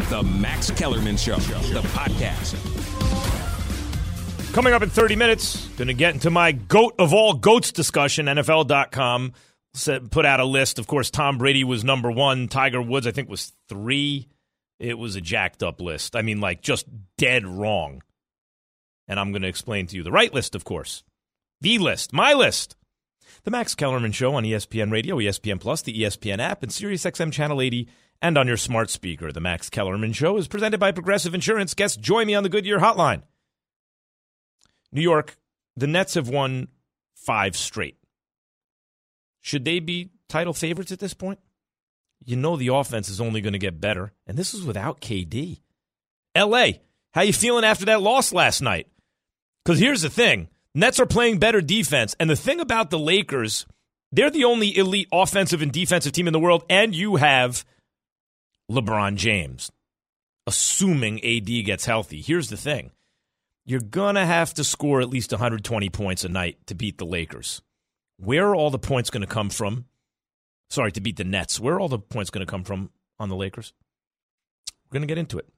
The Max Kellerman Show, the podcast. Coming up in 30 minutes, going to get into my GOAT of all GOATs discussion. NFL.com put out a list. Of course, Tom Brady was number 1. Tiger Woods, I think, was 3. It was a jacked up list. I mean, like, just dead wrong. And I'm going to explain to you the right list, of course. The list, my list. The Max Kellerman Show on ESPN Radio, ESPN Plus, the ESPN app, and SiriusXM Channel 80, and on your smart speaker. The Max Kellerman Show is presented by Progressive Insurance. Guests, join me on the Goodyear Hotline. New York, the Nets have won 5 straight. Should they be title favorites at this point? You know the offense is only going to get better, and this is without KD. L.A., how you feeling after that loss last night? Because here's the thing. Nets are playing better defense, and the thing about the Lakers, they're the only elite offensive and defensive team in the world, and you have LeBron James, assuming AD gets healthy. Here's the thing. You're going to have to score at least 120 points a night to beat the Lakers. Where are all the points going to come from? Sorry, to beat the Nets. Where are all the points going to come from on the Lakers? We're going to get into it.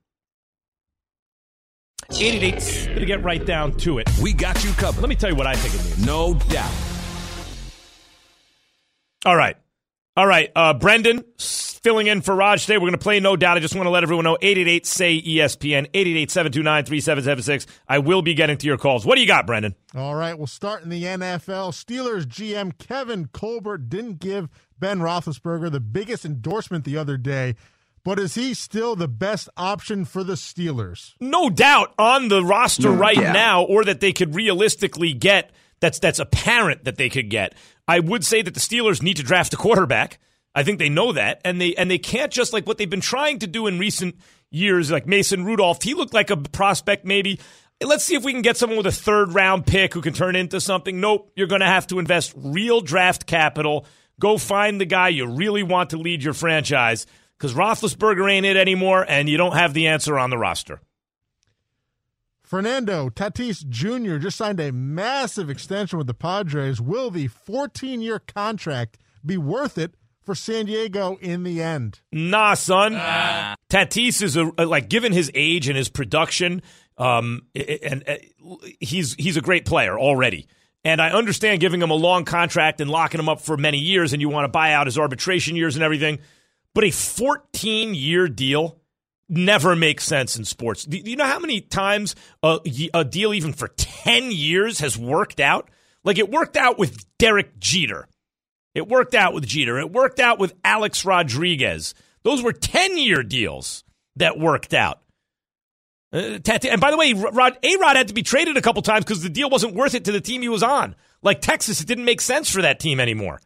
888, going to get right down to it. We got you covered. Let me tell you what I think it means. No doubt. All right. Brendan, filling in for Raj today. We're going to play No Doubt. I just want to let everyone know, 888-SAY-ESPN, 888-729-3776. I will be getting to your calls. What do you got, Brendan? All right, we'll start in the NFL. Steelers GM Kevin Colbert didn't give Ben Roethlisberger the biggest endorsement the other day, but is he still the best option for the Steelers? No doubt on the roster now, or that they could realistically get, that's apparent that they could get. I would say that the Steelers need to draft a quarterback. I think they know that, and they can't just like what they've been trying to do in recent years, like Mason Rudolph. He looked like a prospect maybe. Let's see if we can get someone with a third-round pick who can turn into something. Nope, you're going to have to invest real draft capital. Go find the guy you really want to lead your franchise, because Roethlisberger ain't it anymore, and you don't have the answer on the roster. Fernando Tatis Jr. just signed a massive extension with the Padres. Will the 14-year contract be worth it for San Diego in the end? Nah, son. Tatis is like, given his age and his production, he's a great player already. And I understand giving him a long contract and locking him up for many years, and you want to buy out his arbitration years and everything. But a 14-year deal never makes sense in sports. Do you know how many times a deal even for 10 years has worked out? Like, it worked out with Derek Jeter. It worked out with Jeter. It worked out with Alex Rodriguez. Those were 10-year deals that worked out. And by the way, A-Rod had to be traded a couple times because the deal wasn't worth it to the team he was on. Like Texas, it didn't make sense for that team anymore.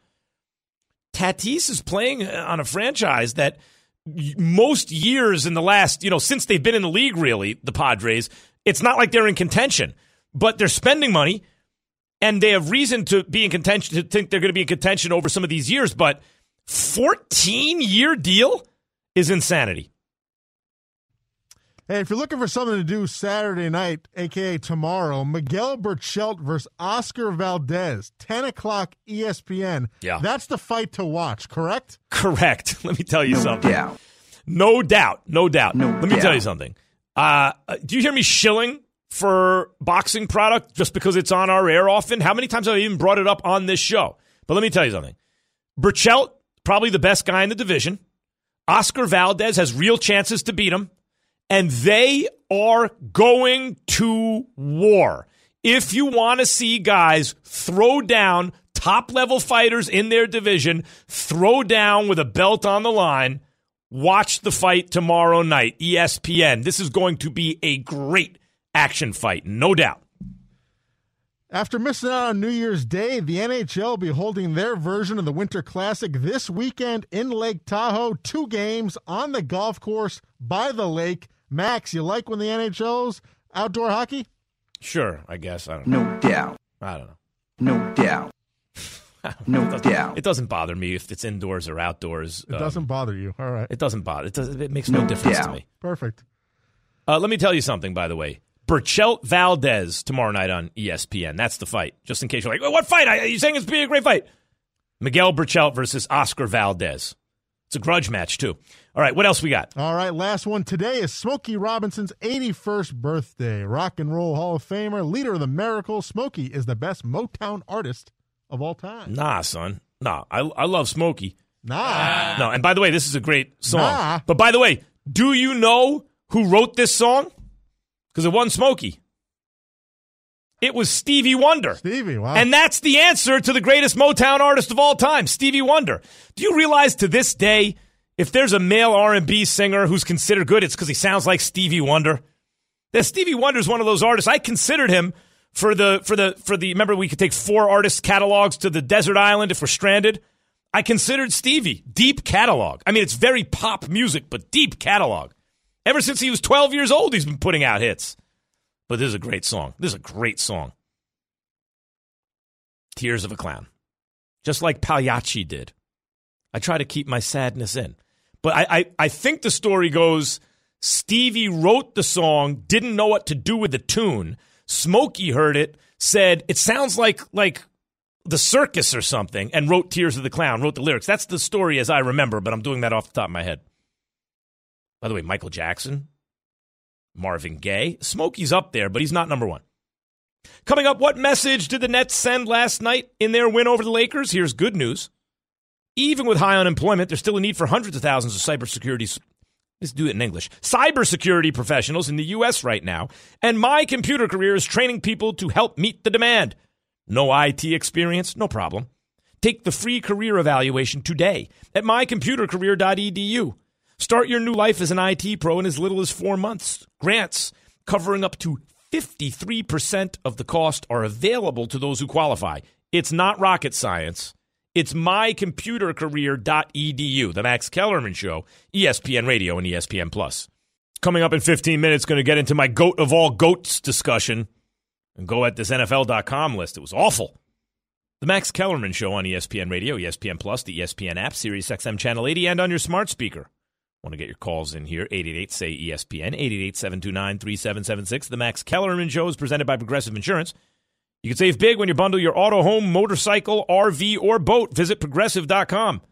Tatis is playing on a franchise that most years in the last, since they've been in the league, really, the Padres, it's not like they're in contention, but they're spending money, and they have reason to be in contention, to think they're going to be in contention over some of these years, but 14-year deal is insanity. Hey, if you're looking for something to do Saturday night, a.k.a. tomorrow, Miguel Burchelt versus Oscar Valdez, 10 o'clock ESPN. Yeah. That's the fight to watch, correct? Correct. Let me tell you something. Doubt. No doubt. Let me tell you something. Do you hear me shilling for boxing product just because it's on our air often? How many times have I even brought it up on this show? But let me tell you something. Burchelt, probably the best guy in the division. Oscar Valdez has real chances to beat him. And they are going to war. If you want to see guys throw down top-level fighters in their division, throw down with a belt on the line, watch the fight tomorrow night, ESPN. This is going to be a great action fight, no doubt. After missing out on New Year's Day, the NHL will be holding their version of the Winter Classic this weekend in Lake Tahoe. 2 games on the golf course by the lake. Max, you like when the NHL's outdoor hockey? Sure, I guess. I don't know. No doubt. I don't know. No doubt. No doubt. It doesn't bother me if it's indoors or outdoors. It doesn't bother you. All right. It doesn't bother. It makes no difference to me. Perfect. Let me tell you something, by the way. Burchelt Valdez tomorrow night on ESPN. That's the fight. Just in case you're like, what fight? Are you saying it's being a great fight? Miguel Burchelt versus Oscar Valdez. It's a grudge match, too. All right, what else we got? All right, last one today is Smokey Robinson's 81st birthday. Rock and Roll Hall of Famer, leader of the Miracles, Smokey is the best Motown artist of all time. Nah, son. Nah, I love Smokey. Nah. No, and by the way, this is a great song. Nah. But by the way, do you know who wrote this song? Because it wasn't Smokey. It was Stevie Wonder. Stevie, wow. And that's the answer to the greatest Motown artist of all time, Stevie Wonder. Do you realize to this day, if there's a male R&B singer who's considered good, it's because he sounds like Stevie Wonder? That Stevie Wonder's one of those artists. I considered him for the remember we could take 4 artist catalogs to the desert island if we're stranded. I considered Stevie deep catalog. I mean, it's very pop music, but deep catalog. Ever since he was 12 years old, he's been putting out hits. But this is a great song. This is a great song. Tears of a Clown. Just like Pagliacci did. I try to keep my sadness in. But I think the story goes, Stevie wrote the song, didn't know what to do with the tune. Smokey heard it, said, it sounds like the circus or something, and wrote Tears of the Clown, wrote the lyrics. That's the story as I remember, but I'm doing that off the top of my head. By the way, Michael Jackson, Marvin Gaye. Smokey's up there, but he's not number one. Coming up, what message did the Nets send last night in their win over the Lakers? Here's good news. Even with high unemployment, there's still a need for hundreds of thousands of let's do it in English, cybersecurity professionals in the U.S. right now, and My Computer Career is training people to help meet the demand. No IT experience? No problem. Take the free career evaluation today at mycomputercareer.edu. Start your new life as an IT pro in as little as 4 months. Grants covering up to 53% of the cost are available to those who qualify. It's not rocket science. It's mycomputercareer.edu. The Max Kellerman Show, ESPN Radio and ESPN+. Coming up in 15 minutes, going to get into my GOAT of all GOATs discussion and go at this NFL.com list. It was awful. The Max Kellerman Show on ESPN Radio, ESPN+, the ESPN app, Sirius XM Channel 80, and on your smart speaker. Want to get your calls in here, 888-SAY-ESPN, 888-729-3776. The Max Kellerman Show is presented by Progressive Insurance. You can save big when you bundle your auto, home, motorcycle, RV, or boat. Visit Progressive.com.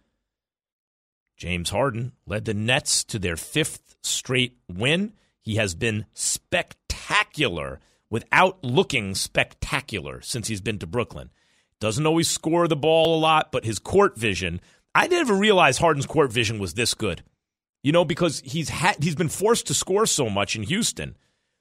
James Harden led the Nets to their 5th straight win. He has been spectacular without looking spectacular since he's been to Brooklyn. Doesn't always score the ball a lot, but his court vision, I never realized Harden's court vision was this good. You know, because he's been forced to score so much in Houston.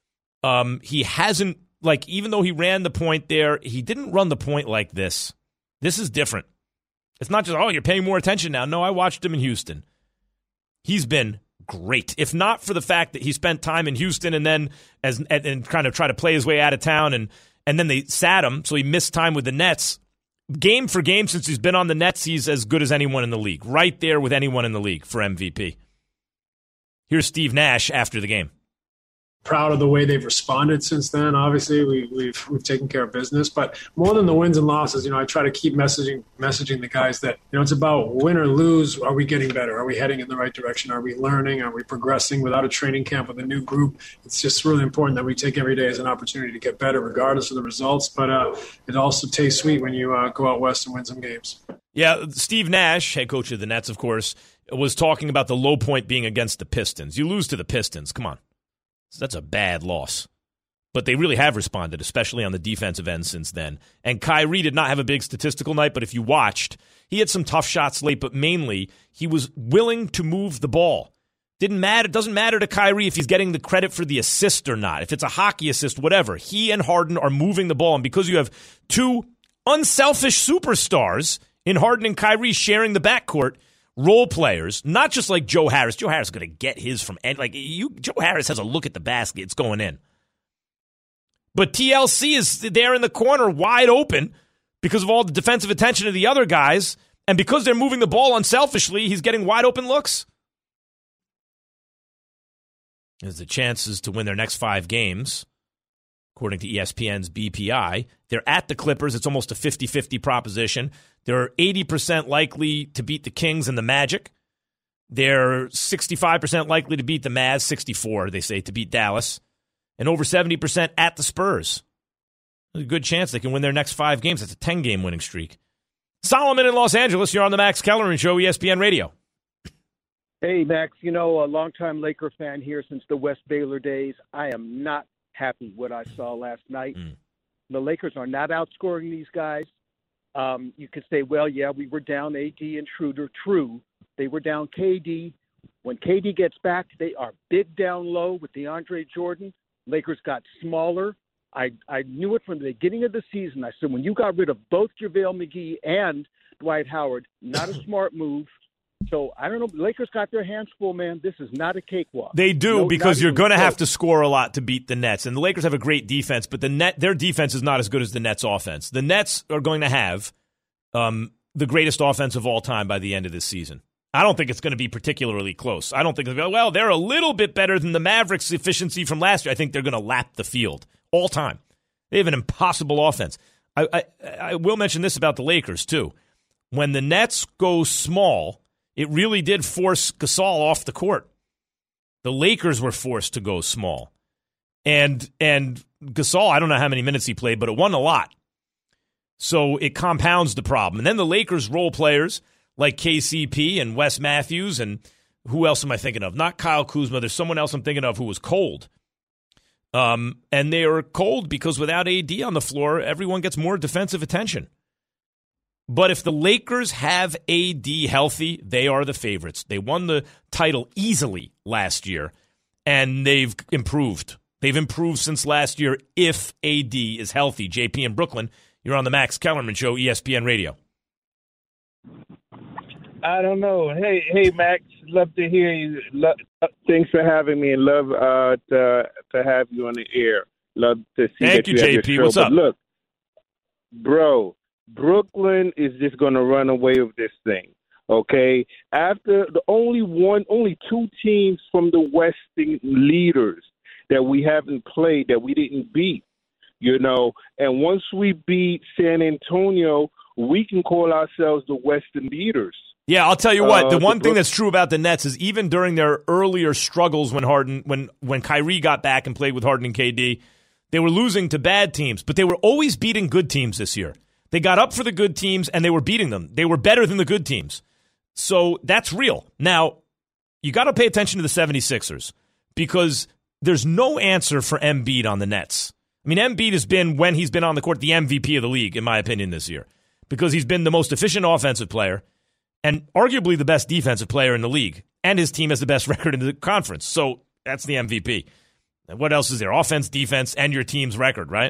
He hasn't, like, even though he ran the point there, he didn't run the point like this. This is different. It's not just, oh, you're paying more attention now. No, I watched him in Houston. He's been great. If not for the fact that he spent time in Houston and then and kind of tried to play his way out of town, and then they sat him, so he missed time with the Nets. Game for game since he's been on the Nets, he's as good as anyone in the league. Right there with anyone in the league for MVP. Here's Steve Nash after the game. Proud of the way they've responded since then. Obviously, we've taken care of business, but more than the wins and losses, you know, I try to keep messaging the guys that, you know, it's about win or lose. Are we getting better? Are we heading in the right direction? Are we learning? Are we progressing without a training camp with a new group? It's just really important that we take every day as an opportunity to get better, regardless of the results. But it also tastes sweet when you go out west and win some games. Yeah, Steve Nash, head coach of the Nets, of course, was talking about the low point being against the Pistons. You lose to the Pistons. Come on. So that's a bad loss. But they really have responded, especially on the defensive end since then. And Kyrie did not have a big statistical night, but if you watched, he had some tough shots late, but mainly he was willing to move the ball. Doesn't matter to Kyrie if he's getting the credit for the assist or not. If it's a hockey assist, whatever. He and Harden are moving the ball. And because you have two unselfish superstars in Harden and Kyrie sharing the backcourt, role players, not just like Joe Harris. Joe Harris is going to get his from Joe Harris has a look at the basket. It's going in. But TLC is there in the corner wide open because of all the defensive attention of the other guys. And because they're moving the ball unselfishly, he's getting wide open looks. There's the chances to win their next 5 games. According to ESPN's BPI, they're at the Clippers. It's almost a 50-50 proposition. They're 80% likely to beat the Kings and the Magic. They're 65% likely to beat the Mavs, 64, they say, to beat Dallas. And over 70% at the Spurs. There's a good chance they can win their next 5 games. That's a 10-game winning streak. Solomon in Los Angeles, you're on the Max Kellerman Show, ESPN Radio. Hey, Max, a longtime Laker fan here since the West Baylor days. I am not happy what I saw last night. The Lakers are not outscoring these guys. You could say, well, yeah, we were down AD and Schroeder. True. They were down KD. When KD gets back, they are big down low with DeAndre Jordan. Lakers got smaller. I knew it from the beginning of the season. I said, when you got rid of both JaVale McGee and Dwight Howard, not a smart move. So, I don't know. The Lakers got their hands full, man. This is not a cakewalk. They do, because you're going to have to score a lot to beat the Nets. And the Lakers have a great defense, but their defense is not as good as the Nets' offense. The Nets are going to have the greatest offense of all time by the end of this season. I don't think it's going to be particularly close. I don't think, well, they're a little bit better than the Mavericks' efficiency from last year. I think they're going to lap the field all time. They have an impossible offense. I will mention this about the Lakers, too. When the Nets go small, it really did force Gasol off the court. The Lakers were forced to go small. And Gasol, I don't know how many minutes he played, but it wasn't a lot. So it compounds the problem. And then the Lakers role players like KCP and Wes Matthews, and who else am I thinking of? Not Kyle Kuzma. There's someone else I'm thinking of who was cold. And they are cold because without AD on the floor, everyone gets more defensive attention. But if the Lakers have AD healthy, they are the favorites. They won the title easily last year, and they've improved. They've improved since last year if AD is healthy. JP in Brooklyn, you're on the Max Kellerman Show, ESPN Radio. I don't know. Hey, Max, love to hear you. Thanks for having me, and love to have you on the air. Love to see Thank that you, have your JP. show. What's up? But look, bro, Brooklyn is just going to run away with this thing, okay? After only two teams from the Western leaders that we haven't played, that we didn't beat, and once we beat San Antonio, we can call ourselves the Western leaders. Yeah, I'll tell you what. The one thing that's true about the Nets is even during their earlier struggles when Kyrie got back and played with Harden and KD, they were losing to bad teams, but they were always beating good teams this year. They got up for the good teams, and they were beating them. They were better than the good teams. So that's real. Now, you got to pay attention to the 76ers because there's no answer for Embiid on the Nets. I mean, Embiid has been, when he's been on the court, the MVP of the league, in my opinion, this year because he's been the most efficient offensive player and arguably the best defensive player in the league, and his team has the best record in the conference. So that's the MVP. And what else is there? Offense, defense, and your team's record, right?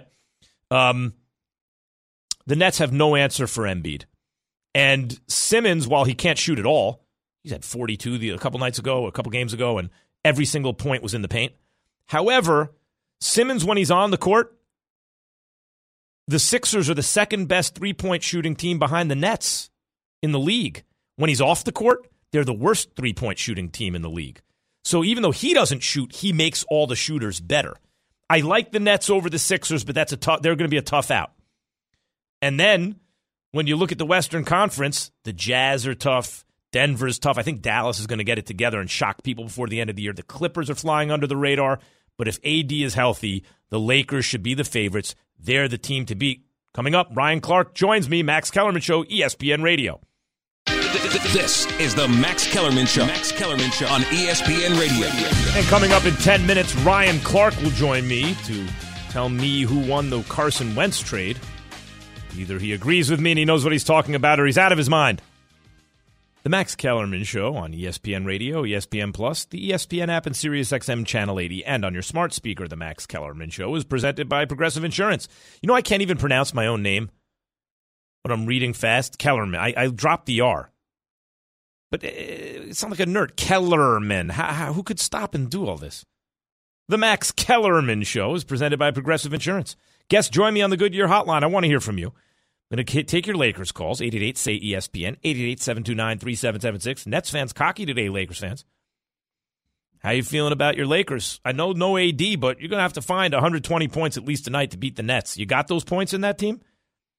The Nets have no answer for Embiid. And Simmons, while he can't shoot at all, he's had 42 a couple games ago, and every single point was in the paint. However, Simmons, when he's on the court, the Sixers are the second best three-point shooting team behind the Nets in the league. When he's off the court, they're the worst three-point shooting team in the league. So even though he doesn't shoot, he makes all the shooters better. I like the Nets over the Sixers, but they're going to be a tough out. And then when you look at the Western Conference, the Jazz are tough. Denver's tough. I think Dallas is going to get it together and shock people before the end of the year. The Clippers are flying under the radar. But if AD is healthy, the Lakers should be the favorites. They're the team to beat. Coming up, Ryan Clark joins me, Max Kellerman Show, ESPN Radio. This is the Max Kellerman Show. Max Kellerman Show on ESPN Radio. And coming up in 10 minutes, Ryan Clark will join me to tell me who won the Carson Wentz trade. Either he agrees with me and he knows what he's talking about, or he's out of his mind. The Max Kellerman Show on ESPN Radio, ESPN Plus, the ESPN app, and SiriusXM Channel 80, and on your smart speaker. The Max Kellerman Show is presented by Progressive Insurance. You know, I can't even pronounce my own name when I'm reading fast. Kellerman. I dropped the R. But it sounds like a nerd. Kellerman. Who could stop and do all this? The Max Kellerman Show is presented by Progressive Insurance. Guests, join me on the Goodyear Hotline. I want to hear from you. I'm going to take your Lakers calls, 888-SAY-ESPN, 888-729-3776. Nets fans cocky today, Lakers fans. How you feeling about your Lakers? I know no AD, but you're going to have to find 120 points at least tonight to beat the Nets. You got those points in that team?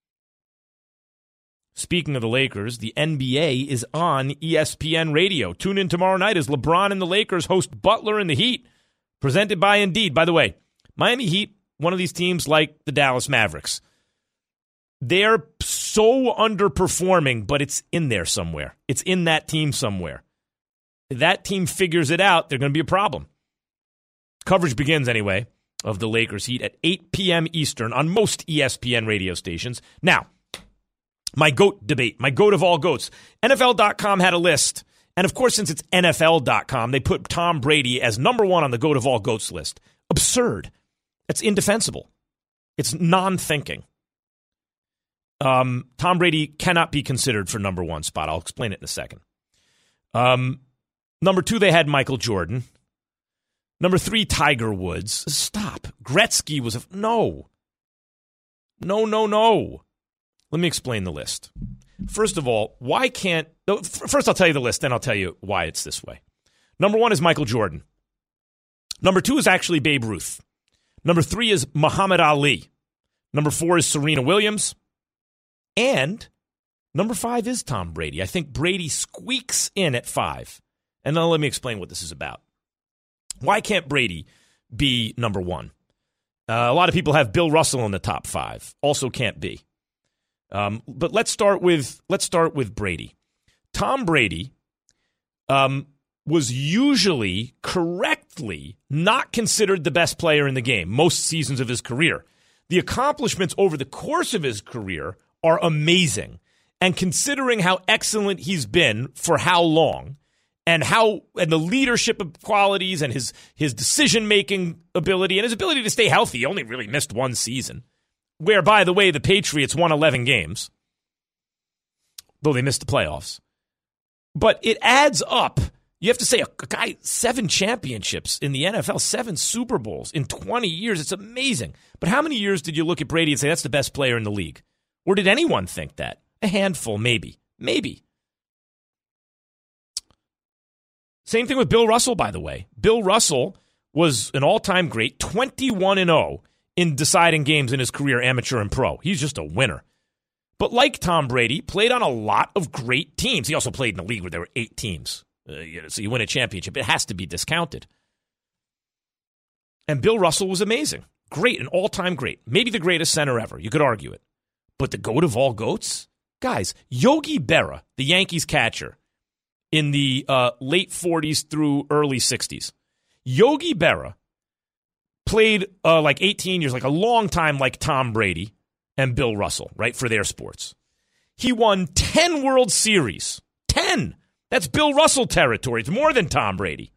Speaking of the Lakers, the NBA is on ESPN Radio. Tune in tomorrow night as LeBron and the Lakers host Butler and the Heat, presented by Indeed. By the way, Miami Heat, one of these teams like the Dallas Mavericks. They're so underperforming, but it's in there somewhere. It's in that team somewhere. that team figures it out, they're going to be a problem. Coverage begins, anyway, of the Lakers Heat at 8 p.m. Eastern on most ESPN radio stations. Now, my GOAT debate, my GOAT of all GOATs. NFL.com had a list. And, of course, since it's NFL.com, they put Tom Brady as number one on the GOAT of all GOATs list. Absurd. It's indefensible. It's non-thinking. Tom Brady cannot be considered for number one spot. I'll explain it in a second. Number two, they had Michael Jordan. Number three, Tiger Woods. Stop. Gretzky was no. Let me explain the list. First of all, why can't... First, I'll tell you the list, then I'll tell you why it's this way. Number one is Michael Jordan. Number two is actually Babe Ruth. Number three is Muhammad Ali. Number four is Serena Williams. And number five is Tom Brady. I think Brady squeaks in at 5. And now let me explain what this is about. Why can't Brady be number one? A lot of people have Bill Russell in the top 5. Also can't be. But let's start with Brady. Tom Brady was usually correctly not considered the best player in the game most seasons of his career. The accomplishments over the course of his career are amazing. And considering how excellent he's been for how long, and the leadership qualities and his decision-making ability and his ability to stay healthy, he only really missed one season. Where, by the way, the Patriots won 11 games, though they missed the playoffs. But it adds up. You have to say, a guy, 7 championships in the NFL, 7 Super Bowls in 20 years. It's amazing. But how many years did you look at Brady and say, that's the best player in the league? Or did anyone think that? A handful, maybe. Maybe. Same thing with Bill Russell, by the way. Bill Russell was an all-time great, 21-0 in deciding games in his career, amateur and pro. He's just a winner. But like Tom Brady, played on a lot of great teams. He also played in a league where there were 8 teams. So you win a championship. It has to be discounted. And Bill Russell was amazing. Great, an all-time great. Maybe the greatest center ever. You could argue it. But the GOAT of all GOATs? Guys, Yogi Berra, the Yankees catcher, in the late 40s through early 60s. Yogi Berra played like 18 years, like a long time, like Tom Brady and Bill Russell, right, for their sports. He won 10 World Series. 10! That's Bill Russell territory. It's more than Tom Brady.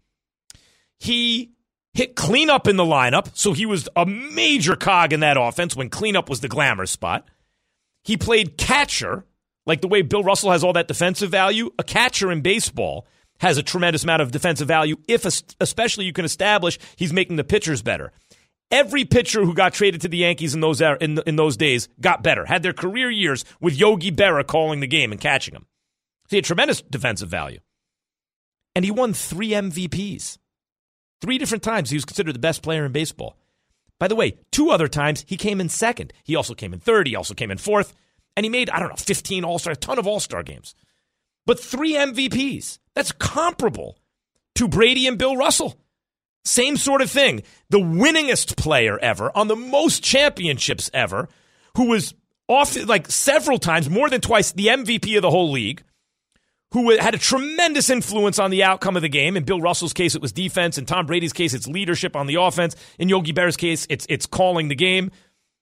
He hit cleanup in the lineup, so he was a major cog in that offense when cleanup was the glamour spot. He played catcher, like the way Bill Russell has all that defensive value. A catcher in baseball has a tremendous amount of defensive value, if especially you can establish he's making the pitchers better. Every pitcher who got traded to the Yankees in those days got better, had their career years with Yogi Berra calling the game and catching them. He had tremendous defensive value. And he won 3 MVPs. 3 different times he was considered the best player in baseball. By the way, 2 other times he came in second. He also came in third. He also came in fourth. And he made, 15 All-Star, a ton of All-Star games. But 3 MVPs. That's comparable to Brady and Bill Russell. Same sort of thing. The winningest player ever on the most championships ever, who was off like several times, more than twice, the MVP of the whole league, who had a tremendous influence on the outcome of the game. In Bill Russell's case, it was defense. In Tom Brady's case, it's leadership on the offense. In Yogi Berra's case, it's calling the game.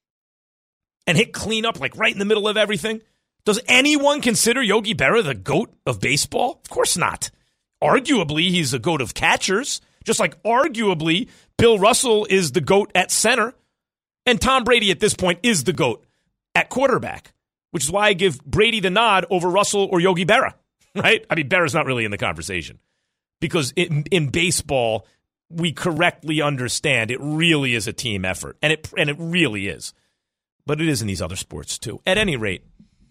And hit cleanup like right in the middle of everything. Does anyone consider Yogi Berra the GOAT of baseball? Of course not. Arguably, he's the GOAT of catchers. Just like arguably, Bill Russell is the GOAT at center. And Tom Brady at this point is the GOAT at quarterback. Which is why I give Brady the nod over Russell or Yogi Berra. Right? I mean, Berra's not really in the conversation. Because in baseball, we correctly understand it really is a team effort. And it really is. But it is in these other sports too. At any rate,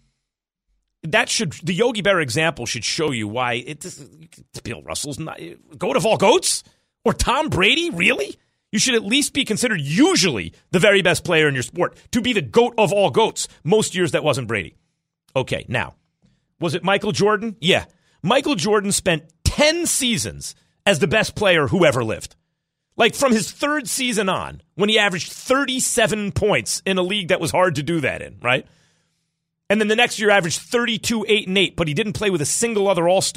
the Yogi Berra example should show you why Bill Russell's not GOAT of all GOATs? Or Tom Brady? Really? You should at least be considered usually the very best player in your sport to be the GOAT of all GOATs. Most years that wasn't Brady. Okay, now, was it Michael Jordan? Yeah. Michael Jordan spent 10 seasons as the best player who ever lived. Like from his 3rd season on, when he averaged 37 points in a league that was hard to do that in, right? And then the next year averaged 32, 8, and 8, but he didn't play with a single other All-Star.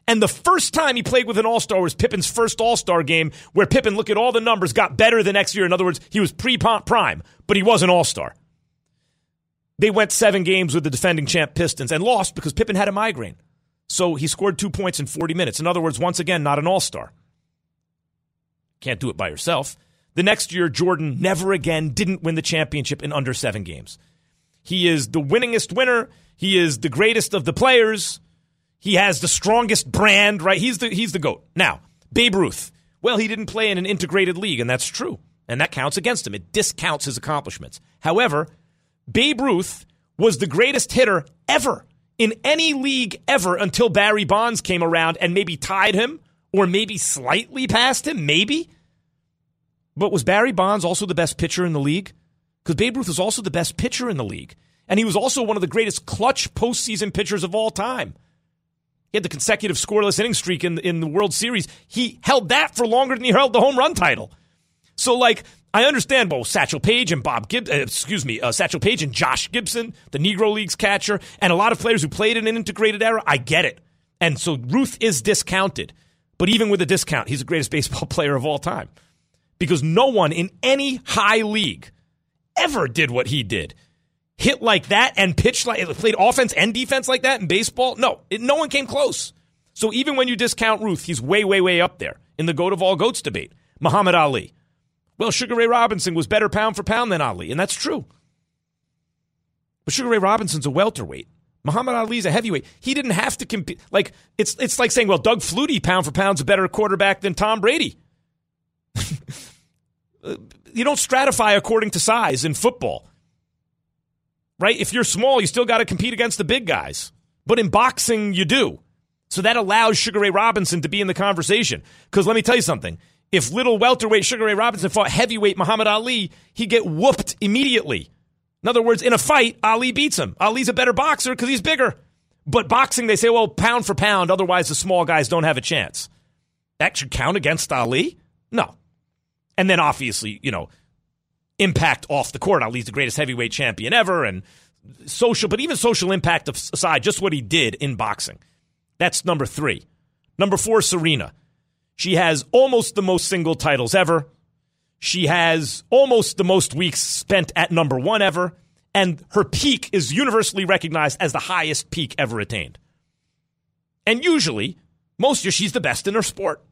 And the first time he played with an All-Star was Pippen's first All-Star game, where Pippen, look at all the numbers, got better the next year. In other words, he was pre-prime, but he was an All-Star. They went 7 games with the defending champ Pistons and lost because Pippen had a migraine. So he scored 2 points in 40 minutes. In other words, once again, not an All-Star. Can't do it by yourself. The next year, Jordan never again didn't win the championship in under 7 games. He is the winningest winner. He is the greatest of the players. He has the strongest brand, right? He's the GOAT. Now, Babe Ruth. Well, he didn't play in an integrated league, and that's true. And that counts against him. It discounts his accomplishments. However, Babe Ruth was the greatest hitter ever in any league ever until Barry Bonds came around and maybe tied him or maybe slightly passed him, maybe. But was Barry Bonds also the best pitcher in the league? Because Babe Ruth was also the best pitcher in the league. And he was also one of the greatest clutch postseason pitchers of all time. He had the consecutive scoreless inning streak in the World Series. He held that for longer than he held the home run title. So, like, I understand, well, Satchel Paige and Satchel Paige and Josh Gibson, the Negro Leagues catcher, and a lot of players who played in an integrated era. I get it. And so Ruth is discounted. But even with a discount, he's the greatest baseball player of all time. Because no one in any high league ever did what he did. Hit like that and pitch like, played offense and defense like that in baseball? No, no one came close. So even when you discount Ruth, he's way, way, way up there in the GOAT of all GOATs debate. Muhammad Ali. Well, Sugar Ray Robinson was better pound for pound than Ali, and that's true. But Sugar Ray Robinson's a welterweight. Muhammad Ali's a heavyweight. He didn't have to compete. Like, it's like saying, well, Doug Flutie, pound for pound's a better quarterback than Tom Brady. You don't stratify according to size in football. Right? If you're small, you still got to compete against the big guys. But in boxing, you do. So that allows Sugar Ray Robinson to be in the conversation. Because let me tell you something. If little welterweight Sugar Ray Robinson fought heavyweight Muhammad Ali, he'd get whooped immediately. In other words, in a fight, Ali beats him. Ali's a better boxer because he's bigger. But boxing, they say, well, pound for pound, otherwise the small guys don't have a chance. That should count against Ali? No. And then obviously, impact off the court. Ali's the greatest heavyweight champion ever, and but even social impact aside, just what he did in boxing. That's number 3. Number 4, Serena. She has almost the most single titles ever. She has almost the most weeks spent at number 1 ever, and her peak is universally recognized as the highest peak ever attained. And usually, most years, she's the best in her sport.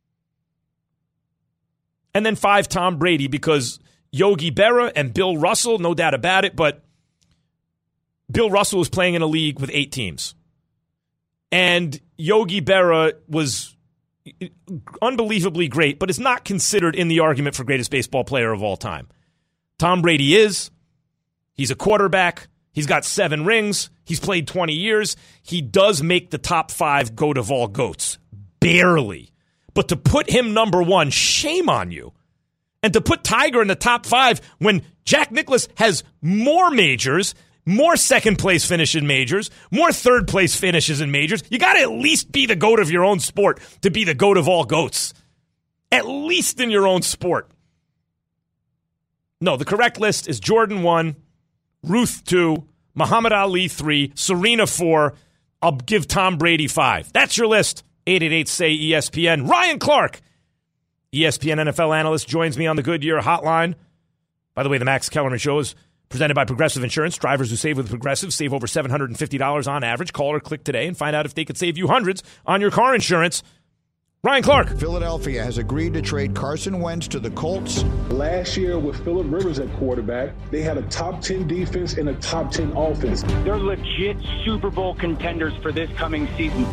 And then 5, Tom Brady, because Yogi Berra and Bill Russell, no doubt about it, but Bill Russell was playing in a league with 8 teams. And Yogi Berra was unbelievably great, but is not considered in the argument for greatest baseball player of all time. Tom Brady is. He's a quarterback. He's got 7 rings. He's played 20 years. He does make the top 5 GOAT of all GOATs. Barely. But to put him number 1, shame on you. And to put Tiger in the top 5 when Jack Nicklaus has more majors, more second-place finish in majors, more third-place finishes in majors, you got to at least be the GOAT of your own sport to be the GOAT of all GOATs. At least in your own sport. No, the correct list is Jordan 1, Ruth 2, Muhammad Ali 3, Serena 4. I'll give Tom Brady 5. That's your list. 888-SAY-ESPN. Ryan Clark, ESPN NFL analyst, joins me on the Goodyear hotline. By the way, the Max Kellerman Show is presented by Progressive Insurance. Drivers who save with Progressive save over $750 on average. Call or click today and find out if they could save you hundreds on your car insurance. Ryan Clark. Philadelphia has agreed to trade Carson Wentz to the Colts. Last year with Phillip Rivers at quarterback, they had a top 10 defense and a top 10 offense. They're legit Super Bowl contenders for this coming season.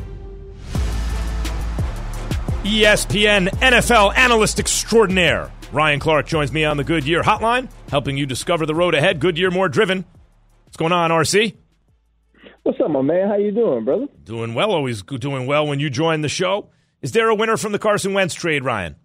ESPN NFL analyst extraordinaire Ryan Clark joins me on the Goodyear hotline, helping you discover the road ahead. Goodyear, more driven. What's going on, RC? What's up, my man? How you doing, brother? Doing well. Always doing well when you join the show. Is there a winner from the Carson Wentz trade, Ryan?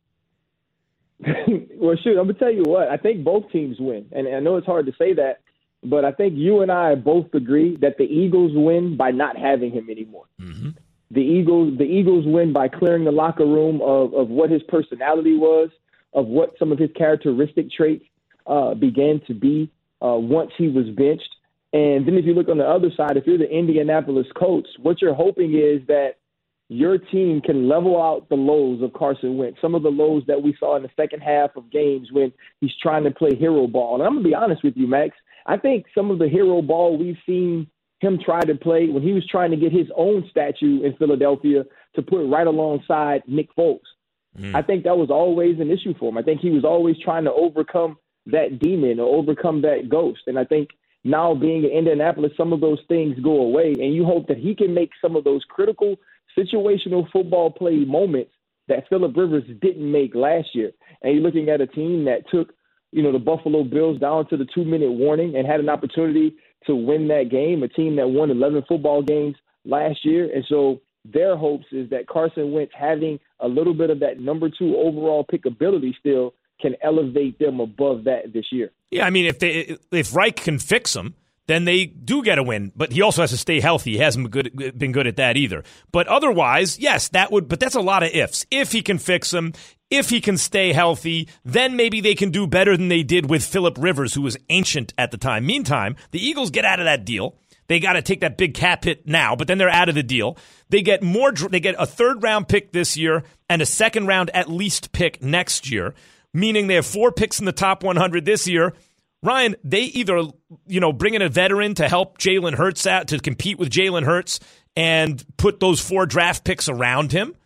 Well, shoot, I'm going to tell you what. I think both teams win. And I know it's hard to say that, but I think you and I both agree that the Eagles win by not having him anymore. Mm-hmm. The Eagles win by clearing the locker room of what his personality was, of what some of his characteristic traits began to be once he was benched. And then if you look on the other side, if you're the Indianapolis Colts, what you're hoping is that your team can level out the lows of Carson Wentz, some of the lows that we saw in the second half of games when he's trying to play hero ball. And I'm going to be honest with you, Max. I think some of the hero ball we've seen him try to play when he was trying to get his own statue in Philadelphia to put right alongside Nick Foles. I think that was always an issue for him. I think he was always trying to overcome that demon or overcome that ghost. And I think now being in Indianapolis, some of those things go away, and you hope that he can make some of those critical situational football play moments that Phillip Rivers didn't make last year. And you're looking at a team that took, the Buffalo Bills down to the 2-minute warning and had an opportunity to win that game, a team that won 11 football games last year. And so their hopes is that Carson Wentz having a little bit of that number 2 overall pick ability still can elevate them above that this year. Yeah, I mean, if Reich can fix them, then they do get a win. But he also has to stay healthy. He hasn't been good at that either. But otherwise, yes, but that's a lot of ifs. If he can fix them, if he can stay healthy, then maybe they can do better than they did with Phillip Rivers, who was ancient at the time. Meantime, the Eagles get out of that deal. They got to take that big cap hit now, but then they're out of the deal. They get They get a 3rd-round pick this year and a 2nd-round at least pick next year, meaning they have 4 picks in the top 100 this year. Ryan, they either bring in a veteran to help Jalen Hurts out, to compete with Jalen Hurts and put those 4 draft picks around him,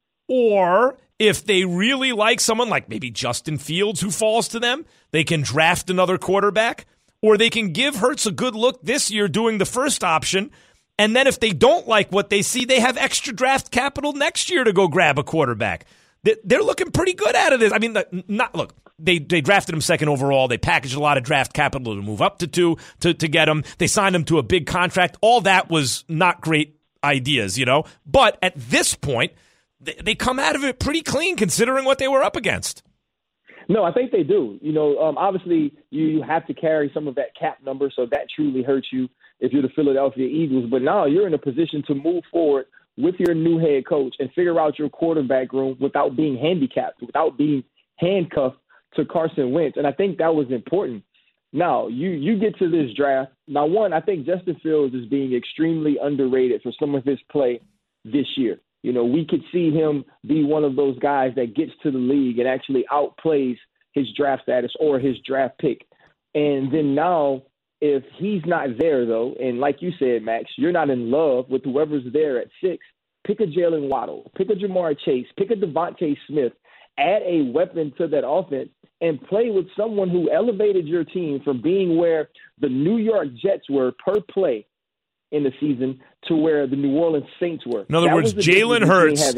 or if they really like someone like maybe Justin Fields who falls to them, they can draft another quarterback. Or they can give Hurts a good look this year doing the first option, and then if they don't like what they see, they have extra draft capital next year to go grab a quarterback. They're looking pretty good out of this. I mean, they drafted him 2nd overall. They packaged a lot of draft capital to move up to 2 to get him. They signed him to a big contract. All that was not great ideas, But at this point, they come out of it pretty clean considering what they were up against. No, I think they do. Obviously you have to carry some of that cap number, so that truly hurts you if you're the Philadelphia Eagles. But now you're in a position to move forward with your new head coach and figure out your quarterback room without being handicapped, without being handcuffed to Carson Wentz. And I think that was important. Now, you get to this draft. Now, one, I think Justin Fields is being extremely underrated for some of his play this year. We could see him be one of those guys that gets to the league and actually outplays his draft status or his draft pick. And then now, if he's not there, though, and like you said, Max, you're not in love with whoever's there at 6, pick a Jalen Waddle, pick a Jamar Chase, pick a Devontae Smith, add a weapon to that offense, and play with someone who elevated your team from being where the New York Jets were per play in the season to where the New Orleans Saints were. In other words, Jalen Hurts,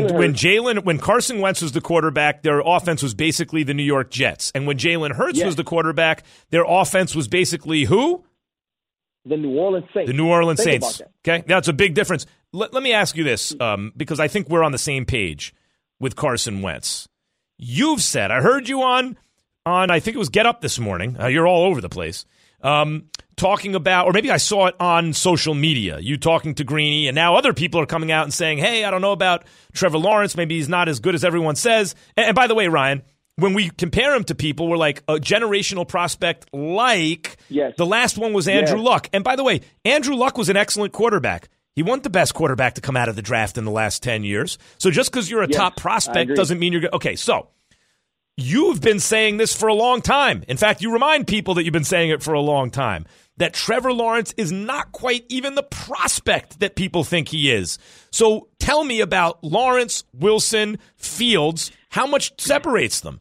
when Carson Wentz was the quarterback, their offense was basically the New York Jets. And when Jalen Hurts was the quarterback, their offense was basically who? The New Orleans Saints. The New Orleans Saints. Okay, that's a big difference. Let me ask you this, because I think we're on the same page with Carson Wentz. You've said, I heard you on I think it was Get Up this morning. You're all over the place. Talking about, or maybe I saw it on social media, you talking to Greeny, and now other people are coming out and saying, hey, I don't know about Trevor Lawrence. Maybe he's not as good as everyone says. And by the way, Ryan, when we compare him to people, we're like a generational prospect like the last one was Andrew Luck. And by the way, Andrew Luck was an excellent quarterback. He wasn't the best quarterback to come out of the draft in the last 10 years. So just because you're a top prospect doesn't mean you're good. Okay, so you've been saying this for a long time. In fact, you remind people that you've been saying it for a long time, that Trevor Lawrence is not quite even the prospect that people think he is. So tell me about Lawrence, Wilson, Fields. How much separates them?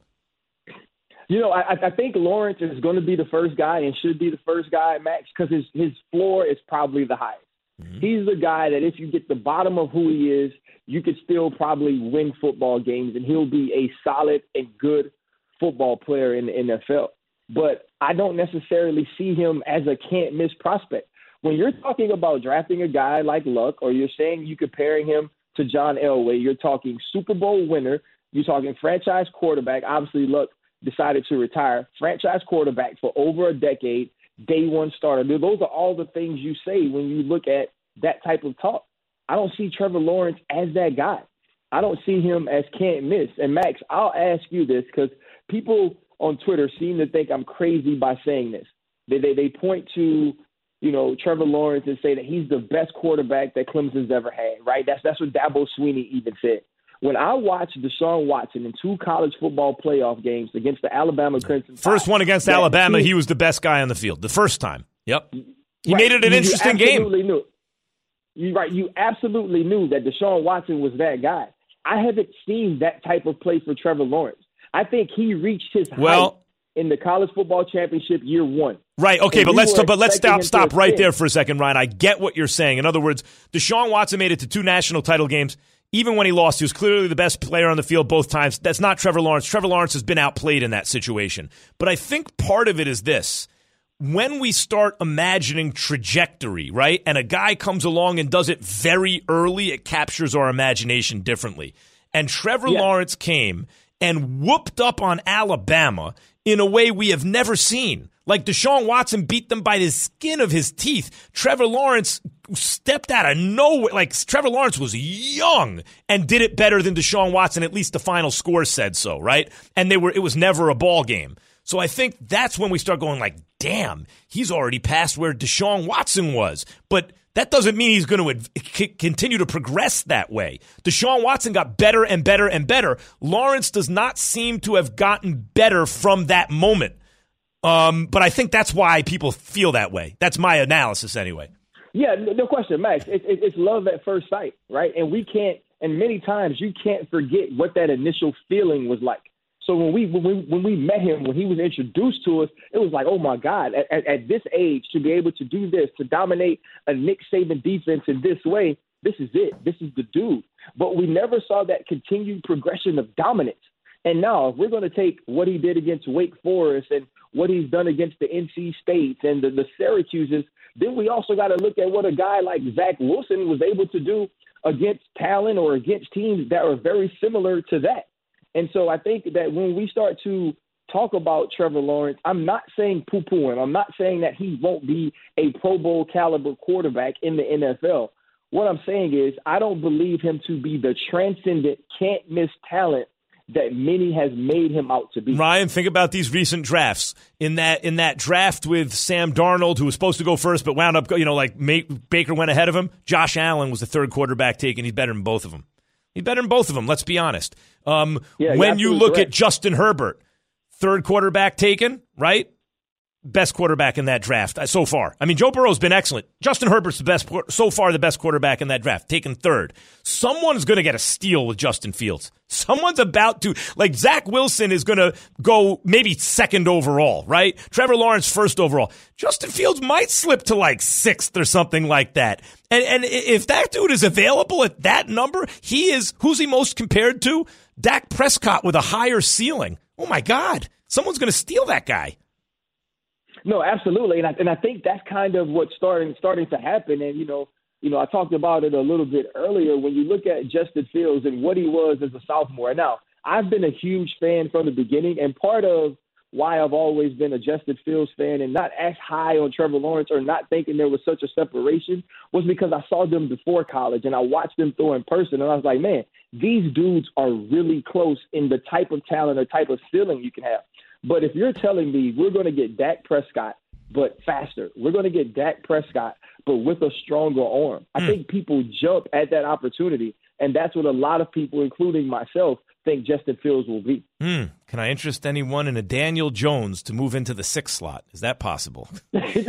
I think Lawrence is going to be the first guy and should be the first guy, Max, because his floor is probably the highest. Mm-hmm. He's the guy that if you get the bottom of who he is, you could still probably win football games, and he'll be a solid and good football player in the NFL. But I don't necessarily see him as a can't-miss prospect. When you're talking about drafting a guy like Luck, or you're saying you comparing him to John Elway, you're talking Super Bowl winner, you're talking franchise quarterback. Obviously, Luck decided to retire. Franchise quarterback for over a decade, day one starter. Those are all the things you say when you look at that type of talk. I don't see Trevor Lawrence as that guy. I don't see him as can't miss. And, Max, I'll ask you this because people on Twitter seem to think I'm crazy by saying this. They point to Trevor Lawrence and say that he's the best quarterback that Clemson's ever had, right? That's what Dabo Swinney even said. When I watched Deshaun Watson in 2 college football playoff games against the Alabama Crimson Tide, first one against Alabama, he was the best guy on the field. The first time. Yep. He made it an interesting game. You absolutely knew that Deshaun Watson was that guy. I haven't seen that type of play for Trevor Lawrence. I think he reached his height in the college football championship year 1. Right. Okay, but let's stop right there for a second, Ryan. I get what you're saying. In other words, Deshaun Watson made it to 2 national title games. Even when he lost, he was clearly the best player on the field both times. That's not Trevor Lawrence. Trevor Lawrence has been outplayed in that situation. But I think part of it is this. When we start imagining trajectory, right, and a guy comes along and does it very early, it captures our imagination differently. And Trevor Lawrence came and whooped up on Alabama in a way we have never seen. Like Deshaun Watson beat them by the skin of his teeth. Trevor Lawrence stepped out of nowhere. Like Trevor Lawrence was young and did it better than Deshaun Watson. At least the final score said so, right? And it was never a ball game. So I think that's when we start going like, damn, he's already past where Deshaun Watson was. But that doesn't mean he's going to continue to progress that way. Deshaun Watson got better and better and better. Lawrence does not seem to have gotten better from that moment. But I think that's why people feel that way. That's my analysis anyway. Yeah, no question, Max. It's love at first sight, right? And many times you can't forget what that initial feeling was like. So when we met him, when he was introduced to us, it was like, oh my God, at this age, to be able to do this, to dominate a Nick Saban defense in this way, this is it. This is the dude. But we never saw that continued progression of dominance. And now, if we're going to take what he did against Wake Forest and what he's done against the NC States and the Syracuses, then we also got to look at what a guy like Zach Wilson was able to do against talent or against teams that are very similar to that. And so I think that when we start to talk about Trevor Lawrence, I'm not saying poo-pooing. I'm not saying that he won't be a Pro Bowl caliber quarterback in the NFL. What I'm saying is I don't believe him to be the transcendent, can't-miss talent that many has made him out to be. Ryan, think about these recent drafts. In that draft with Sam Darnold, who was supposed to go first but wound up, Baker went ahead of him. Josh Allen was the 3rd quarterback taken. He's better than both of them. Let's be honest. When you look at Justin Herbert, 3rd quarterback taken, right? Best quarterback in that draft so far. I mean, Joe Burrow's been excellent. Justin Herbert's the best quarterback in that draft, taken 3rd. Someone's going to get a steal with Justin Fields. Someone's about to, like Zach Wilson is going to go maybe 2nd overall, right? Trevor Lawrence 1st overall. Justin Fields might slip to like 6th or something like that. And if that dude is available at that number, who's he most compared to? Dak Prescott with a higher ceiling. Oh my God. Someone's going to steal that guy. No, absolutely, and I think that's kind of what's starting to happen. And I talked about it a little bit earlier. When you look at Justin Fields and what he was as a sophomore. Now, I've been a huge fan from the beginning, and part of why I've always been a Justin Fields fan and not as high on Trevor Lawrence or not thinking there was such a separation was because I saw them before college and I watched them throw in person, and I was like, man, these dudes are really close in the type of talent or type of ceiling you can have. But if you're telling me we're going to get Dak Prescott, but faster, we're going to get Dak Prescott, but with a stronger arm, I think people jump at that opportunity, and that's what a lot of people, including myself, think Justin Fields will be. Can I interest anyone in a Daniel Jones to move into the 6th slot? Is that possible? Hey,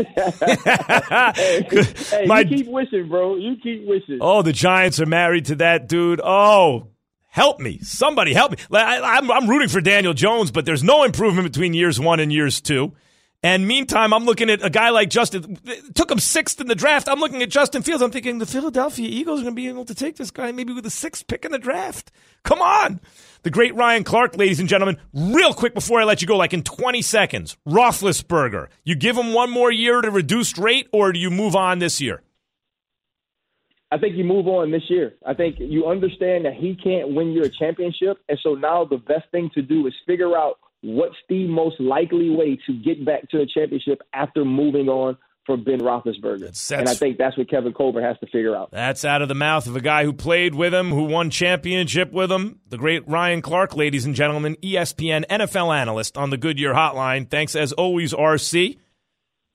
you keep wishing, bro. You keep wishing. Oh, the Giants are married to that dude. Oh, help me. Somebody help me. I'm rooting for Daniel Jones, but there's no improvement between years 1 and years 2. And meantime, I'm looking at a guy like Justin. It took him 6th in the draft. I'm looking at Justin Fields. I'm thinking the Philadelphia Eagles are going to be able to take this guy maybe with the 6th pick in the draft. Come on. The great Ryan Clark, ladies and gentlemen. Real quick before I let you go, like in 20 seconds, Roethlisberger. You give him one more year at a reduced rate, or do you move on this year? I think you move on this year. I think you understand that he can't win you a championship. And so now the best thing to do is figure out what's the most likely way to get back to a championship after moving on from Ben Roethlisberger. And I think that's what Kevin Colbert has to figure out. That's out of the mouth of a guy who played with him, who won championship with him, the great Ryan Clark, ladies and gentlemen, ESPN NFL analyst on the Goodyear Hotline. Thanks as always, RC.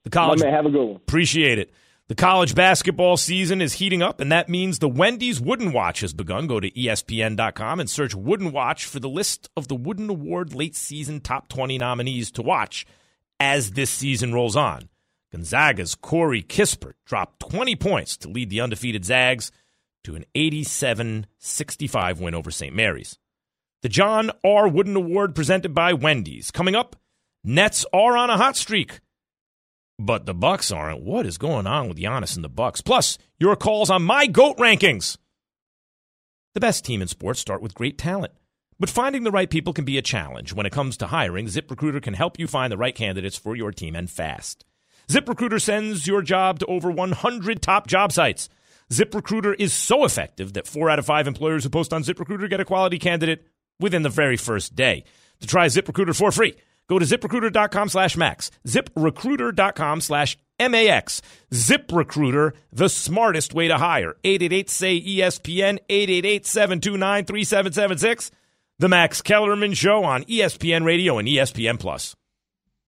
The college, my man, have a good one. Appreciate it. The college basketball season is heating up, and that means the Wendy's Wooden Watch has begun. Go to ESPN.com and search Wooden Watch for the list of the Wooden Award late season top 20 nominees to watch as this season rolls on. Gonzaga's Corey Kispert dropped 20 points to lead the undefeated Zags to an 87-65 win over St. Mary's. The John R. Wooden Award presented by Wendy's. Coming up, Nets are on a hot streak, but the Bucks aren't. What is going on with Giannis and the Bucks? Plus, your calls on my GOAT rankings. The best team in sports start with great talent, but finding the right people can be a challenge. When it comes to hiring, ZipRecruiter can help you find the right candidates for your team, and fast. ZipRecruiter sends your job to over 100 top job sites. ZipRecruiter is so effective that 4 out of 5 employers who post on ZipRecruiter get a quality candidate within the very first day. To try ZipRecruiter for free, go to ZipRecruiter.com/max. ZipRecruiter.com/MAX. ZipRecruiter, the smartest way to hire. 888-SAY-ESPN, 888-729-3776. The Max Kellerman Show on ESPN Radio and ESPN+.